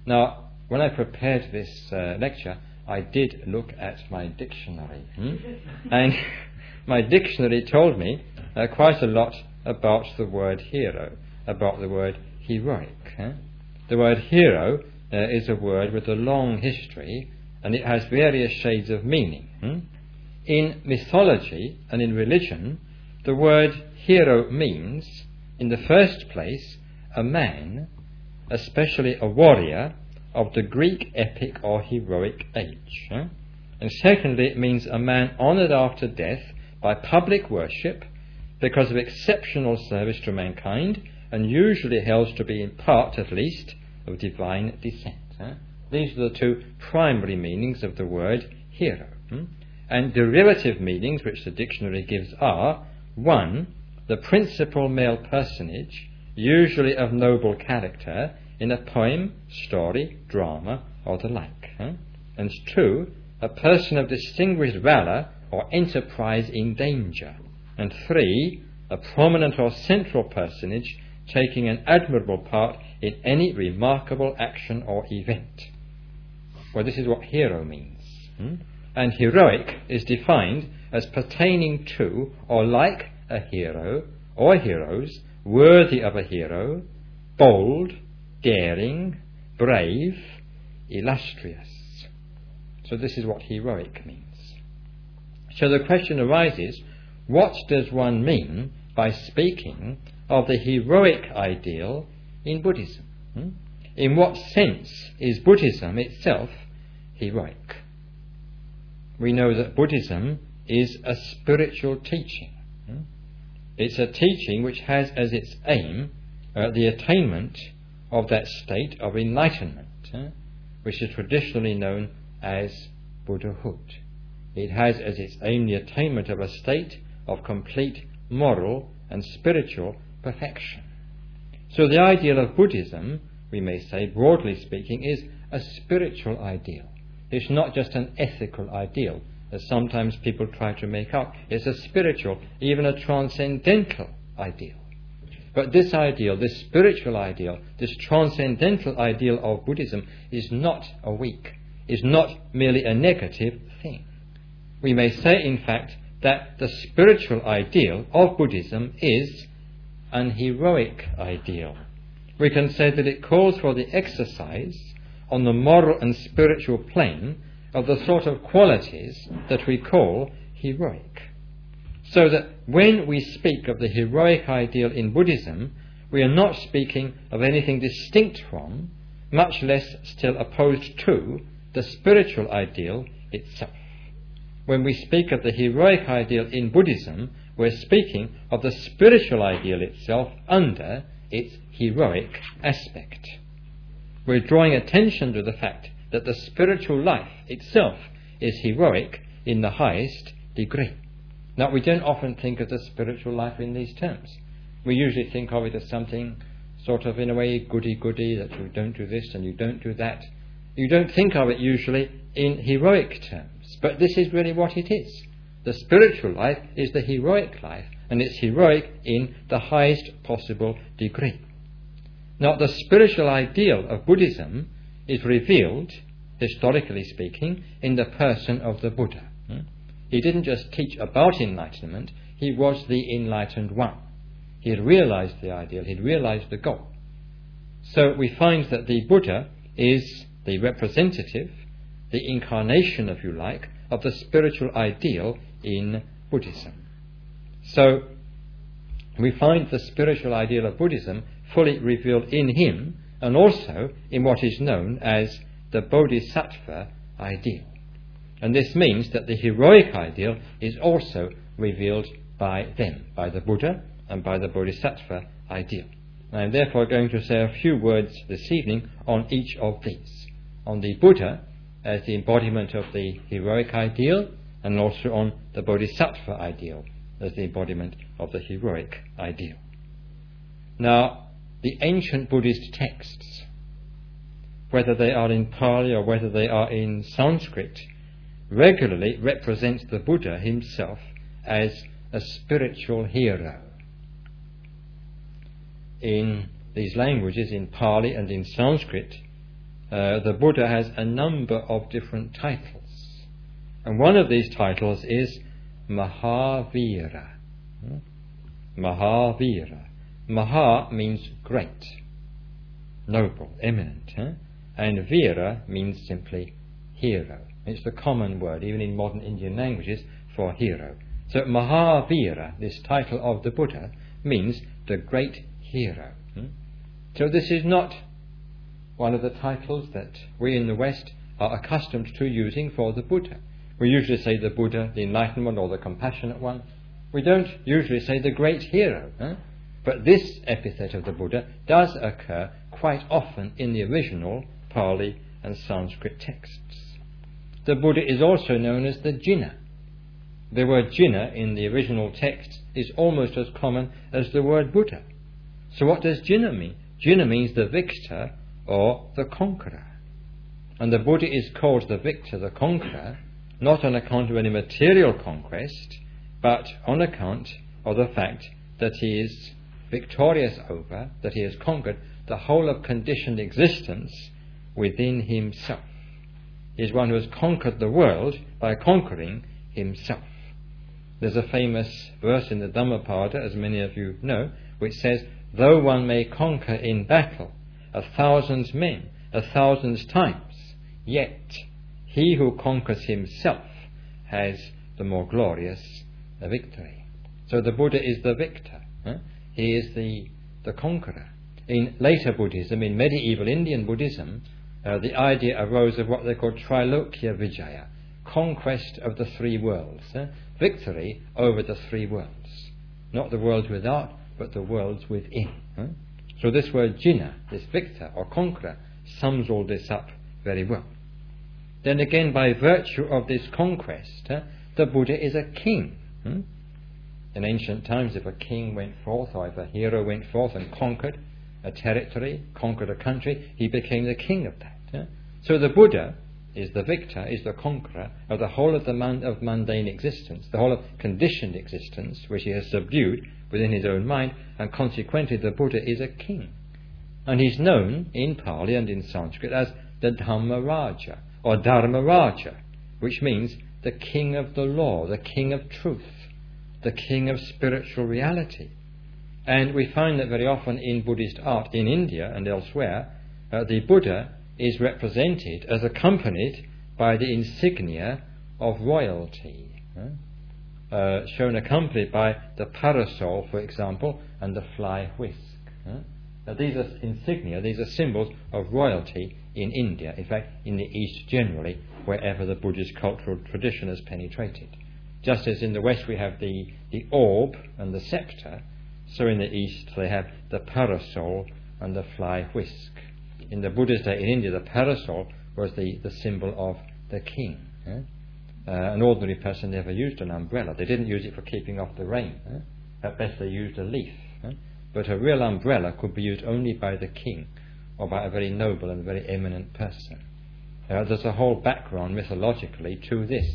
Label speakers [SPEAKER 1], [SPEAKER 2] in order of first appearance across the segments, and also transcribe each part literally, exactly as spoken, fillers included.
[SPEAKER 1] Now, when I prepared this uh, lecture, I did look at my dictionary. Hmm? And my dictionary told me uh, quite a lot about the word hero, about the word heroic. Huh? The word hero uh, is a word with a long history, and it has various shades of meaning. Hmm? In mythology and in religion, the word hero means, in the first place, a man, especially a warrior, of the Greek epic or heroic age. Huh? And secondly, it means a man honoured after death by public worship because of exceptional service to mankind, and usually held to be in part, at least, of divine descent. Huh? These are the two primary meanings of the word hero. Hmm? And derivative meanings which the dictionary gives are: one, the principal male personage, usually of noble character, in a poem, story, drama, or the like. Huh? And two, a person of distinguished valour or enterprise in danger. And three, a prominent or central personage taking an admirable part in any remarkable action or event. Well, this is what hero means. Hmm? And heroic is defined as pertaining to or like a hero or heroes, worthy of a hero, bold, daring, brave, illustrious. So this is what heroic means. So the question arises, what does one mean by speaking of the heroic ideal in Buddhism? Hmm? In what sense is Buddhism itself heroic? We know that Buddhism is a spiritual teaching. Hmm? It's a teaching which has as its aim uh, the attainment of that state of enlightenment, uh, which is traditionally known as Buddhahood. It has as its aim the attainment of a state of complete moral and spiritual perfection. So the ideal of Buddhism, we may say, broadly speaking, is a spiritual ideal. It's not just an ethical ideal, as sometimes people try to make out. It's a spiritual, even a transcendental ideal. But this ideal, this spiritual ideal, this transcendental ideal of Buddhism is not a weak, is not merely a negative thing. We may say, in fact, that the spiritual ideal of Buddhism is an heroic ideal. We can say that it calls for the exercise on the moral and spiritual plane of the sort of qualities that we call heroic. So that when we speak of the heroic ideal in Buddhism, we are not speaking of anything distinct from, much less still opposed to, the spiritual ideal itself. When we speak of the heroic ideal in Buddhism, we're speaking of the spiritual ideal itself under its heroic aspect. We're drawing attention to the fact that the spiritual life itself is heroic in the highest degree. Now, we don't often think of the spiritual life in these terms. We usually think of it as something sort of, in a way, goody-goody, that you don't do this and you don't do that. You don't think of it usually in heroic terms, but this is really what it is. The spiritual life is the heroic life, and it's heroic in the highest possible degree. Now, the spiritual ideal of Buddhism is revealed, historically speaking, in the person of the Buddha. He didn't just teach about enlightenment, he was the enlightened one. He had realized the ideal, he had realized the goal. So we find that the Buddha is the representative, the incarnation, if you like, of the spiritual ideal in Buddhism. So we find the spiritual ideal of Buddhism fully revealed in him, and also in what is known as the Bodhisattva ideal. And this means that the heroic ideal is also revealed by them, by the Buddha and by the Bodhisattva ideal. I am therefore going to say a few words this evening on each of these. On the Buddha as the embodiment of the heroic ideal, and also on the Bodhisattva ideal as the embodiment of the heroic ideal. Now, the ancient Buddhist texts, whether they are in Pali or whether they are in Sanskrit, regularly represents the Buddha himself as a spiritual hero. In these languages, in Pali and in Sanskrit, uh, the Buddha has a number of different titles. And one of these titles is Mahavira. Hmm? Mahavira. Maha means great, noble, eminent. Huh? And Vira means simply hero. It's the common word, even in modern Indian languages, for hero. So Mahavira, this title of the Buddha, means the great hero. Hmm? So this is not one of the titles that we in the West are accustomed to using for the Buddha. We usually say the Buddha, the enlightened one, or the compassionate one. We don't usually say the great hero. Huh? But this epithet of the Buddha does occur quite often in the original Pali and Sanskrit texts. The Buddha is also known as the Jinna. The word Jinna in the original text is almost as common as the word Buddha. So what does Jinna mean? Jinna means the victor or the conqueror. And the Buddha is called the victor, the conqueror, not on account of any material conquest, but on account of the fact that he is victorious over, that he has conquered the whole of conditioned existence within himself. He is one who has conquered the world by conquering himself. There's a famous verse in the Dhammapada, as many of you know, which says, though one may conquer in battle a thousand men, a thousand times, yet he who conquers himself has the more glorious victory. So the Buddha is the victor. Huh? He is the, the conqueror. In later Buddhism, in medieval Indian Buddhism, uh, the idea arose of what they call Trilokya Vijaya, conquest of the three worlds, huh? Victory over the three worlds. Not the worlds without, but the worlds within. Huh? So this word Jinna, this victor or conqueror, sums all this up very well. Then again, by virtue of this conquest, huh, the Buddha is a king. Hmm? In ancient times, if a king went forth, or if a hero went forth and conquered a territory, conquered a country, he became the king of that. Huh? So the Buddha is the victor, is the conqueror of the whole of the man, of mundane existence, the whole of conditioned existence, which he has subdued within his own mind, and consequently the Buddha is a king. And he's known in Pali and in Sanskrit as the Dhammaraja, or Dharmaraja, which means the king of the law, the king of truth, the king of spiritual reality. And we find that very often in Buddhist art in India and elsewhere, uh, the Buddha is represented as accompanied by the insignia of royalty, uh, uh, shown accompanied by the parasol, for example, and the fly whisk. Uh. Now these are insignia, these are symbols of royalty in India, in fact in the East generally, wherever the Buddhist cultural tradition has penetrated. Just as in the West we have the, the orb and the scepter, so in the East they have the parasol and the fly whisk. In the Buddha's day in India, the parasol was the, the symbol of the king. Eh? Uh, an ordinary person never used an umbrella. They didn't use it for keeping off the rain. Eh? At best they used a leaf. Eh? But a real umbrella could be used only by the king or by a very noble and very eminent person. Uh, there's a whole background mythologically to this.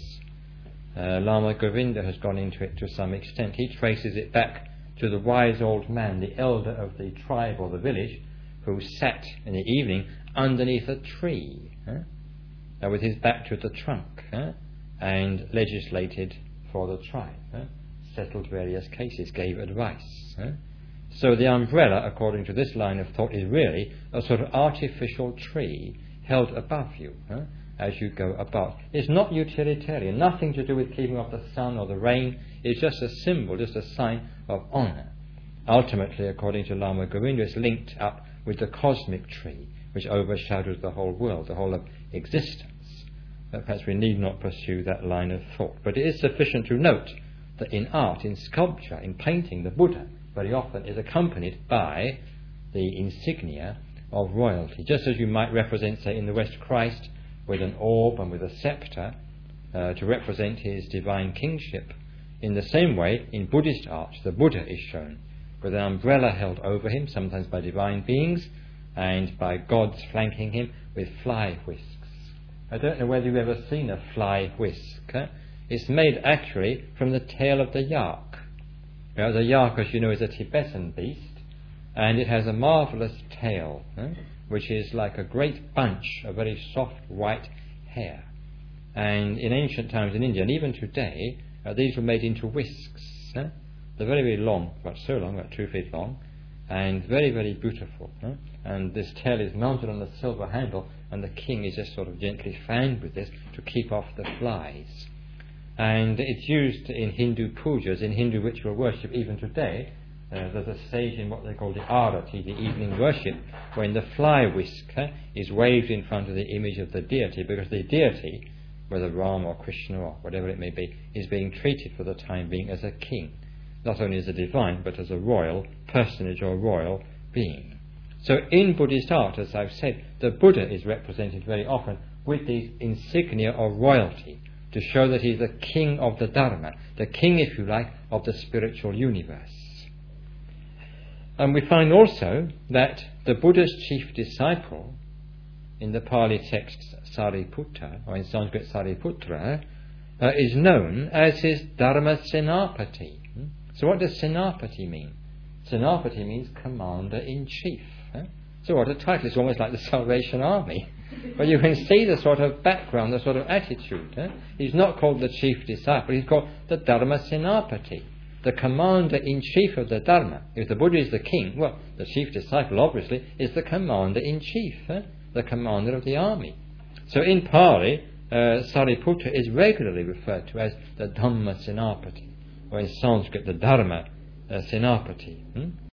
[SPEAKER 1] Uh, Lama Govinda has gone into it to some extent. He traces it back to the wise old man, the elder of the tribe or the village, who sat in the evening underneath a tree huh? uh, with his back to the trunk huh? and legislated for the tribe, huh? settled various cases, gave advice. Huh? So the umbrella, according to this line of thought, is really a sort of artificial tree held above you huh? as you go about. It's not utilitarian, nothing to do with keeping off the sun or the rain. It's just a symbol, just a sign of honour. Ultimately, according to Lama Govinda, it's linked up with the cosmic tree, which overshadows the whole world, the whole of existence. But perhaps we need not pursue that line of thought. But it is sufficient to note that in art, in sculpture, in painting, the Buddha very often is accompanied by the insignia of royalty. Just as you might represent, say, in the West, Christ with an orb and with a scepter uh, to represent his divine kingship, in the same way, in Buddhist art, the Buddha is shown with an umbrella held over him, sometimes by divine beings, and by gods flanking him with fly whisks. I don't know whether you've ever seen a fly whisk. Huh? It's made actually from the tail of the yak. You know, the yak, as you know, is a Tibetan beast, and it has a marvellous tail, huh? which is like a great bunch of very soft white hair. And in ancient times in India, and even today, uh, these were made into whisks. Huh? They're very, very long, about so long, about two feet long, and very, very beautiful. Huh? And this tail is mounted on a silver handle, and the king is just sort of gently fanned with this to keep off the flies. And it's used in Hindu pujas, in Hindu ritual worship, even today. Uh, there's a stage in what they call the arati, the evening worship, when the fly whisk huh, is waved in front of the image of the deity, because the deity, whether Ram or Krishna or whatever it may be, is being treated for the time being as a king, not only as a divine, but as a royal personage or royal being. So in Buddhist art, as I've said, the Buddha is represented very often with these insignia of royalty, to show that he's the king of the Dharma, the king, if you like, of the spiritual universe. And we find also that the Buddha's chief disciple, in the Pali text Sariputta, or in Sanskrit Sariputra, uh, is known as his Dharma Senapati. Hmm? So what does Senapati mean? Senapati means commander-in-chief. Huh? So what a title, it's almost like the Salvation Army. But you can see the sort of background, the sort of attitude. Huh? He's not called the chief disciple, he's called the Dharma Senapati, the commander-in-chief of the Dharma. If the Buddha is the king, well, the chief disciple obviously is the commander-in-chief, huh? the commander of the army. So in Pali, uh, Sariputta is regularly referred to as the Dhamma Senapati, or in Sanskrit the Dharma uh, Senapati. Hmm?